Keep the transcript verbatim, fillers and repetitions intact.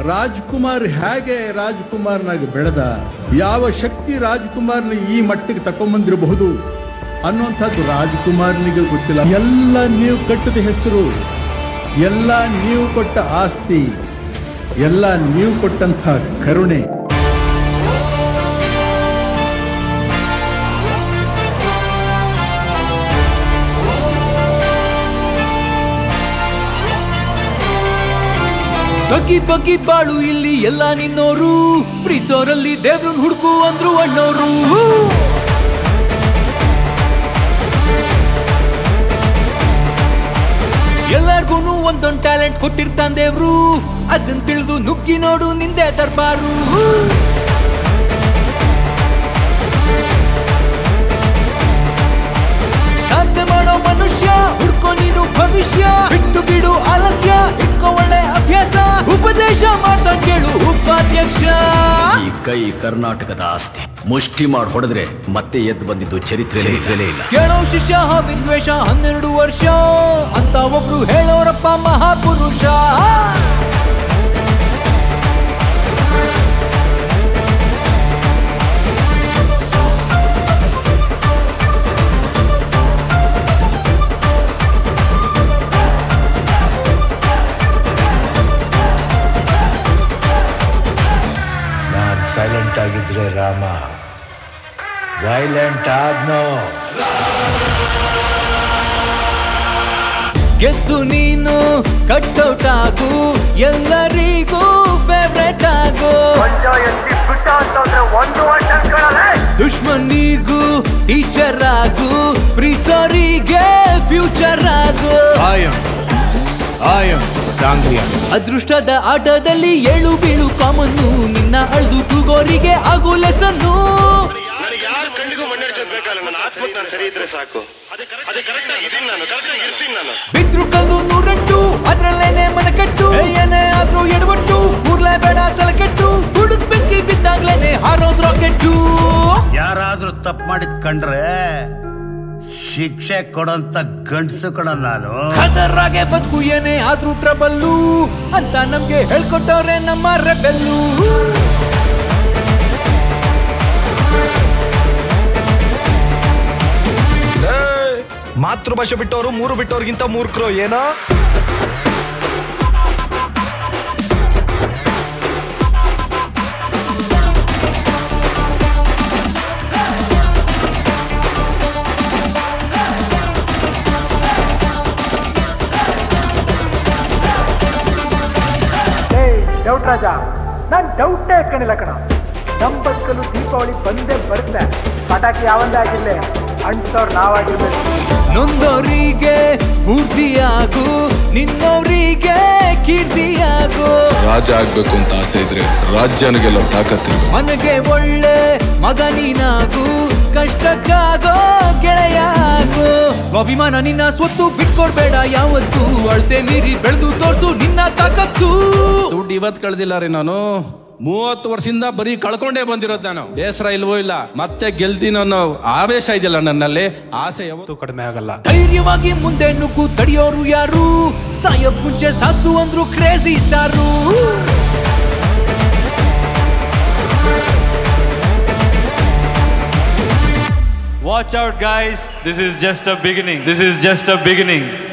ರಾಜ್ಕುಮಾರ್ ಹೇಗೆ ರಾಜ್ಕುಮಾರ್ನಾಗಿ ಬೆಳೆದ, ಯಾವ ಶಕ್ತಿ ರಾಜ್ಕುಮಾರ್ನ ಈ ಮಟ್ಟಿಗೆ ತಕೊಂಬಂದಿರಬಹುದು ಅನ್ನುವಂಥದ್ದು ರಾಜ್ಕುಮಾರ್ನಿಗೆ ಗೊತ್ತಿಲ್ಲ. ಎಲ್ಲ ನೀವು ಕಟ್ಟಿದ ಹೆಸರು, ಎಲ್ಲ ನೀವು ಕೊಟ್ಟ ಆಸ್ತಿ, ಎಲ್ಲ ನೀವು ಕೊಟ್ಟಂಥ ಕರುಣೆ. ಬಗ್ಗಿ ಬಗ್ಗಿ ಬಾಳು ಇಲ್ಲಿ ಎಲ್ಲ ನಿನ್ನೋರು, ಪ್ರೀತಿಸೋರಲ್ಲಿ ದೇವ್ರನ್ ಹುಡುಕು ಅಂದ್ರು ಅಣ್ಣೋರು. ಎಲ್ಲಾರ್ಗೂನು ಒಂದೊಂದ್ ಟ್ಯಾಲೆಂಟ್ ಕೊಟ್ಟಿರ್ತಾನ್ ದೇವ್ರು, ಅದನ್ ತಿಳಿದು ನುಗ್ಗಿ ನೋಡು ನಿಂದೆ ದರ್ಬಾರು. ಸಾಧ್ಯ ಮಾಡೋ ಮನುಷ್ಯ ಹುಡ್ಕೋ ನೀನು ಭವಿಷ್ಯ, ಬಿಟ್ಟು ಬಿಡು ಆಲಸ್ಯ, ಇಟ್ಕೋ ಒಳ್ಳೆ ಅಭ್ಯಾಸ, ಉಪದೇಶ ಮಾಡ್ತಾ ಕೇಳು ಉಪಾಧ್ಯಕ್ಷ. ಈ ಕೈ ಕರ್ನಾಟಕದ ಆಸ್ತಿ, ಮುಷ್ಟಿ ಮಾಡಿ ಹೊಡೆದ್ರೆ ಮತ್ತೆ ಎದ್ದು ಬಂದಿದ್ದು ಚರಿತ್ರೆ ಇಲ್ಲ. ಕೇಳೋ ಶಿಷ್ಯ ವಿದ್ವೇಷ ಹನ್ನೆರಡು ವರ್ಷ ಅಂತ ಒಬ್ರು ಹೇಳೋರಪ್ಪ ಮಹಾಪುರುಷ. ಸೈಲೆಂಟ್ ಆಗಿದ್ರೆ ರಾಮ, ವೈಲೆಂಟ್ ಆದ್ನೋ. ಗೆದ್ದು ನೀನು ಕಟ್ಔಟ್ ಆಗು, ಎಲ್ಲರಿಗೂ ಫೇವ್ರೇಟ್ ಆಗು, ದುಶ್ಮನಿಗೂ ಟೀಚರ್ ಆಗು, ಪ್ರೀತಿಸೋರಿಗೆ ಫ್ಯೂಚರ್ ಆಗು. ಅದೃಷ್ಟದ ಆಟದಲ್ಲಿ ಏಳು ಬೀಳು ಕಾಮನ್ನು, ನಿನ್ನ ಅಳ್ದು ತೂಗೋರಿಗೆ ಆಗು ಲೆಸನ್ನು. ಬಿದ್ರು ಕಲ್ಲು ನೂರೆಂಟು ಅದ್ರಲ್ಲೇನೆ ಮನಕಟ್ಟು, ಏನೇ ಆದ್ರೂ ಎಡವಟ್ಟು ಕೂರ್ಲೇ ಬೇಡ ತಲೆಕೆಟ್ಟು, ಹುಡುಕ್ ಬೆಂಕಿ ಬಿದ್ದಾಗ್ಲೇನೆ ಹಾರೋದ್ ರಾಕೆಟ್ಟು. ಯಾರಾದ್ರೂ ತಪ್ಪು ಮಾಡಿದ್ ಕಂಡ್ರೆ ಶಿಕ್ಷೆ ಕೊಡಂತ ಗಂಡ್ಸು ಕಣ ನಾನು. ಖತರಾಗೆ ಬದುಕು ಏನೇ ಆದ್ರೂ ಟ್ರಬಲ್ಲು ಅಂತ ನಮ್ಗೆ ಹೇಳ್ಕೊಟ್ಟವ್ರೆ ನಮ್ಮ ರೆಬೆಲ್ಲು. ಮಾತೃಭಾಷೆ ಬಿಟ್ಟವರು ಮೂರು ಬಿಟ್ಟವ್ರಿಗಿಂತ ಮೂರ್ಖರು ಏನೋ. ಡೌಟ್ ರಾಜ, ನಾನ್ ಡೌಟೇ ಕಣಿಲ್ಲ ಕಣ. ನಮ್ ಬದುಕಲು ದೀಪಾವಳಿ ಬಂದೇ ಬರುತ್ತೆ, ಪಟಾಕಿ ಯಾವಂದೇ ಆಗಿರ್ಲಿ ಅಂಟವ್ರು ನಾವಾಗಿರ್ಬೇಕು. ನೊಂದವರಿಗೆ ಸ್ಫೂರ್ತಿಯಾಗು, ನಿನ್ನವರಿಗೆ ಕೀರ್ತಿಯಾಗು. ರಾಜ ಆಗ್ಬೇಕು ಅಂತ ಆಸೆ ಇದ್ರೆ ರಾಜ್ಯನಿಗೆಲ್ಲ ತಾಕತ್ತಿಲ್ಲ. ಮನೆಗೆ ಒಳ್ಳೆ ಮಗ ನೀನಾಗು, ಕಷ್ಟಕ್ಕಾಗೋ ಗೆಳೆಯ ಆಗು. ಅಭಿಮಾನ ನಿನ್ನ ಸ್ವತ್ತು ಬಿಟ್ಕೊಡ್ಬೇಡ ಯಾವತ್ತು, ಅಳ್ತೆ ಮೀರಿ ಬೆಳೆದು ತೋರ್ಸು ನಿನ್ನ ತಾಕತ್ತು. ದುಡ್ಡು ಇವತ್ತು ಕಳ್ದಿಲ್ಲ ರೀ, ನಾನು ಮೂವತ್ತು ವರ್ಷದಿಂದ ಬರೀ ಕಳ್ಕೊಂಡೇ ಬಂದಿರೋದು. ನಾನು ಬೇಸರ ಇಲ್ವೋ ಇಲ್ಲ, ಮತ್ತೆ ಗೆಲ್ತೀನಿ ಅನ್ನೋ ಆವೇಶ ಇದೆಯಲ್ಲ ನನ್ನಲ್ಲಿ, ಆಸೆ ಯಾವತ್ತೂ ಕಡಿಮೆ ಆಗಲ್ಲ. ಧೈರ್ಯವಾಗಿ ಮುಂದೆ ನುಗ್ಗು, ತಡೆಯೋರು ಯಾರು, ಸಾಯ ಮುಂಚೆ ಸಾತ್ಸು ಅಂದ್ರು crazy star. Watch out guys, this is just a beginning. This is just a beginning.